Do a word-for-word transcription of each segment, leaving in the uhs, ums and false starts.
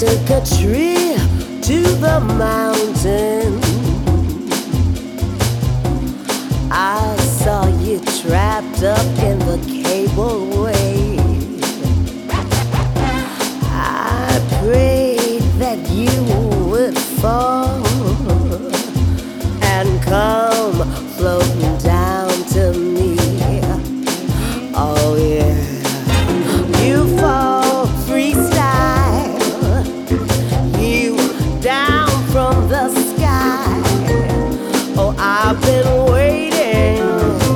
took a trip to the mountain. I saw you trapped up in the cableway. I prayed that you would fall and come floating down to me. Oh yeah, you fall freestyle, you down from the sky. Oh, I've been waiting,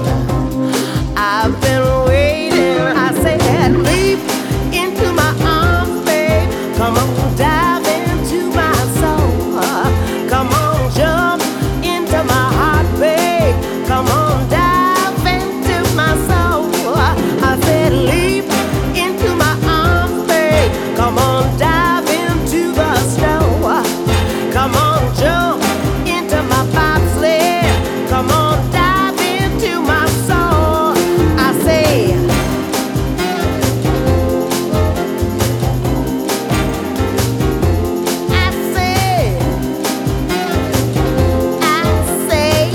I've been waiting. I said, leap into my arms, babe. Come on, dive into my soul. Come on, jump into my heart, babe. Come on, dive into my soul. I said, leap into my arms, babe. Come on, dive into the snow. Come on, jump into my bobsled. Come on, dive into my soul. I say, I say, I say,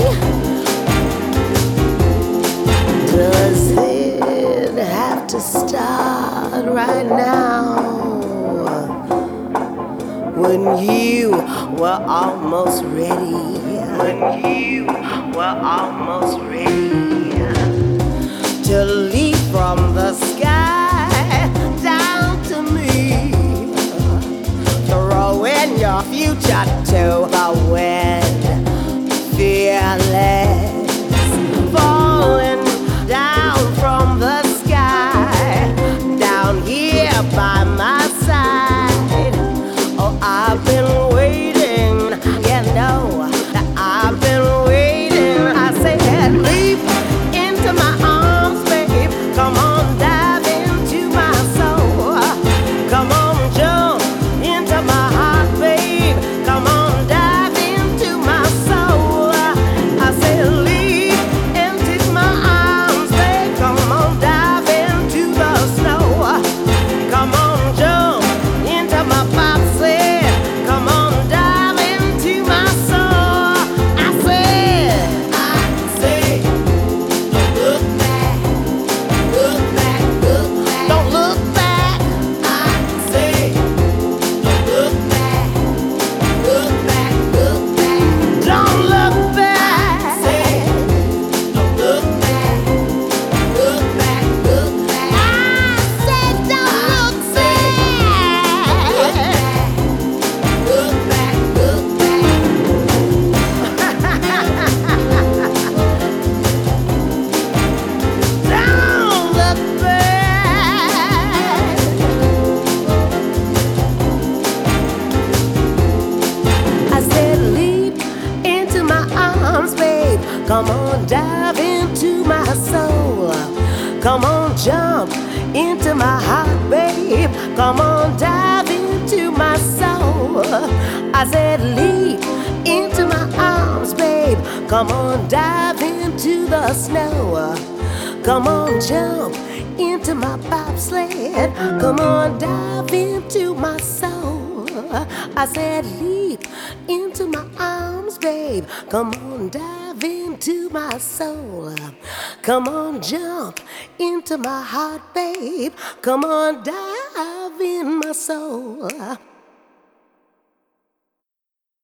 does it have to start right now? When you were almost ready, when you were almost ready to leap from the sky down to me, throwing your future to the wind, fearless, falling down from the sky, down here by my side. Oh, I've been waiting, you know that I've been waiting. I said, leap into my arms, babe. Come on, dive into my soul. Come on, jump into my heart, babe. Come on, dive into my soul. I said, leap into my arms, babe. Come on, dive into the snow. Come on, jump into my bobsled. Come on, dive into my soul. I said, I say, don't look back, look back, look back. Don't look back. I say, don't look back, look back, look back. Don't look back. Say, don't look back, look back, look back. I said, don't look back. Look back, look back. Don't look back. I said, leap into my arms, babe. Come on, dive into my soul. Come on, jump into my heart, babe. Come on, dive into my soul. I said, leap into my arms, babe. Come on, dive into the snow. Come on, jump into my bobsled. Come on, dive into my soul. I said, leap into my arms, babe. Come on, dive into my soul. Come on, jump into my heart, babe. Come on, dive in my soul.